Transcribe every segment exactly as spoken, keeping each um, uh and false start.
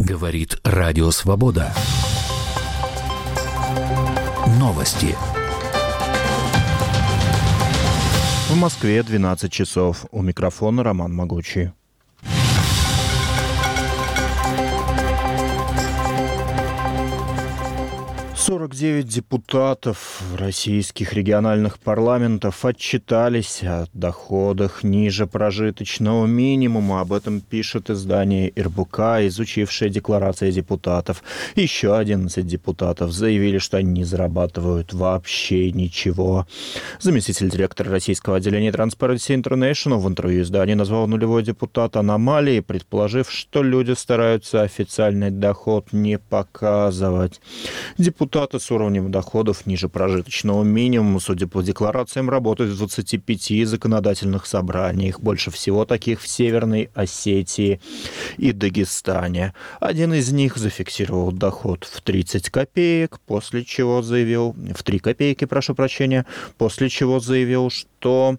Говорит Радио Свобода. Новости. В Москве двенадцать часов. У микрофона Роман Могучий. сорок девять депутатов российских региональных парламентов отчитались о доходах ниже прожиточного минимума. Об этом пишет издание эр бэ ка, изучившее декларации депутатов. Еще одиннадцать депутатов заявили, что они не зарабатывают вообще ничего. Заместитель директора российского отделения Transparency International в интервью изданию назвал нулевой депутат аномалией, предположив, что люди стараются официальный доход не показывать. Депутаты с уровнем доходов ниже прожиточного минимума, судя по декларациям, работают в двадцати пяти законодательных собраниях. Больше всего таких в Северной Осетии и Дагестане. Один из них зафиксировал доход в тридцать копеек, после чего заявил... В три копейки, прошу прощения. После чего заявил, что...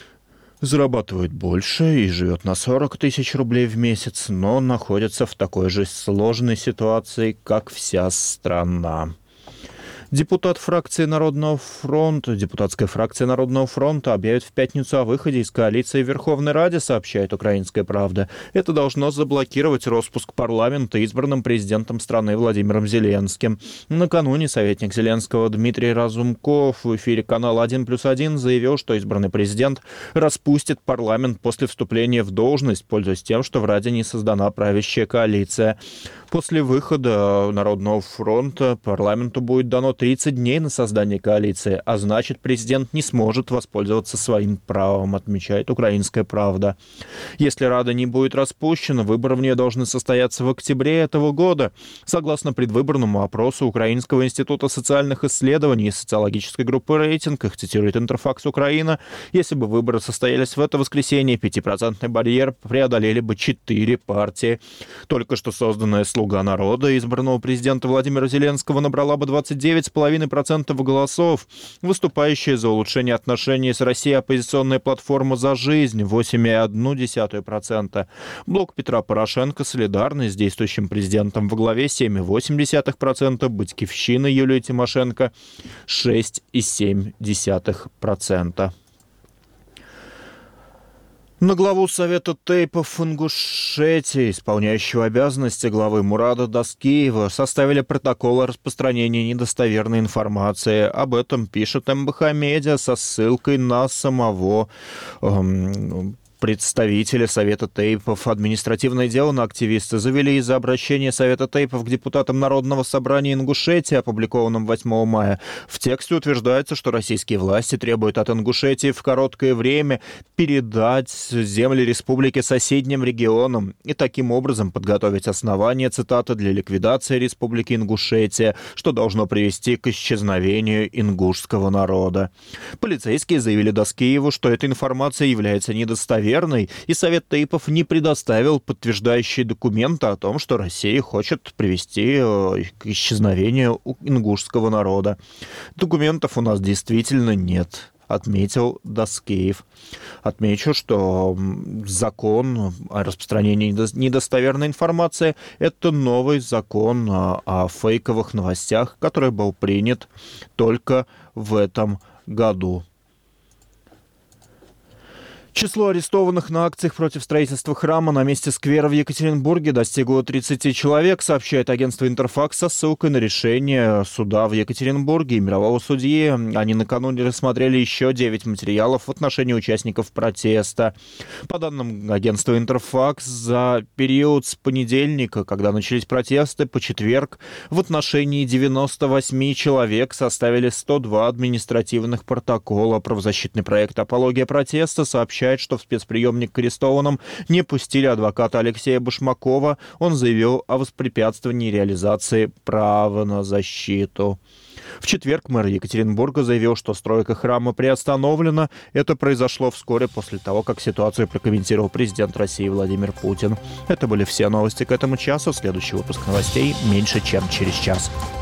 зарабатывает больше и живет на сорок тысяч рублей в месяц, но находится в такой же сложной ситуации, как вся страна. Депутат фракции Народного фронта, депутатская фракция Народного фронта объявит в пятницу о выходе из коалиции в Верховной Раде, сообщает «Украинская правда». Это должно заблокировать распуск парламента избранным президентом страны Владимиром Зеленским. Накануне советник Зеленского Дмитрий Разумков в эфире канала один плюс один заявил, что избранный президент распустит парламент после вступления в должность, пользуясь тем, что в Раде не создана правящая коалиция. После выхода Народного фронта парламенту будет дано тридцать дней на создание коалиции, а значит, президент не сможет воспользоваться своим правом, отмечает «Украинская правда». Если Рада не будет распущена, выборы в нее должны состояться в октябре этого года. Согласно предвыборному опросу Украинского института социальных исследований и социологической группы «Рейтинг», их цитирует Интерфакс Украина, если бы выборы состоялись в это воскресенье, пятипроцентный барьер преодолели бы четыре партии. Только что созданная «Слуга народа» избранного президента Владимира Зеленского набрала бы двадцать девять целых пять десятых процента голосов. Выступающая за улучшение отношений с Россией оппозиционная платформа «За жизнь» восемь целых одна десятая процента. Блок Петра Порошенко солидарный с действующим президентом во главе семь целых восемь десятых процента. Батькивщина Юлия Тимошенко шесть целых семь десятых процента. На главу Совета Тейпов Ингушетии, исполняющего обязанности главы Мурада Даскиева, составили протокол о распространении недостоверной информации. Об этом пишет эм бэ ха Медиа со ссылкой на самого эм, представители Совета Тейпов. Административное дело на активиста завели из-за обращения Совета Тейпов к депутатам Народного собрания Ингушетии, опубликованном восьмого мая. В тексте утверждается, что российские власти требуют от Ингушетии в короткое время передать земли республики соседним регионам и таким образом подготовить основания, цитата, для ликвидации республики Ингушетия, что должно привести к исчезновению ингушского народа. Полицейские заявили Даскиеву, что эта информация является недостоверной, и Совет Тейпов не предоставил подтверждающие документы о том, что Россия хочет привести к исчезновению ингушского народа. Документов у нас действительно нет, отметил Даскиев. Отмечу, что закон о распространении недостоверной информации – это новый закон о фейковых новостях, который был принят только в этом году. Число арестованных на акциях против строительства храма на месте сквера в Екатеринбурге достигло тридцати человек, сообщает агентство Интерфакс со ссылкой на решение суда в Екатеринбурге и мирового судьи. Они накануне рассмотрели еще девять материалов в отношении участников протеста. По данным агентства Интерфакс, за период с понедельника, когда начались протесты, по четверг в отношении девяноста восьми человек составили сто два административных протокола. Правозащитный проект «Апология протеста» сообщает, что в спецприемник к арестованным не пустили адвоката Алексея Башмакова. Он заявил о воспрепятствовании реализации права на защиту. В четверг мэр Екатеринбурга заявил, что стройка храма приостановлена. Это произошло вскоре после того, как ситуацию прокомментировал президент России Владимир Путин. Это были все новости к этому часу. Следующий выпуск новостей меньше, чем через час.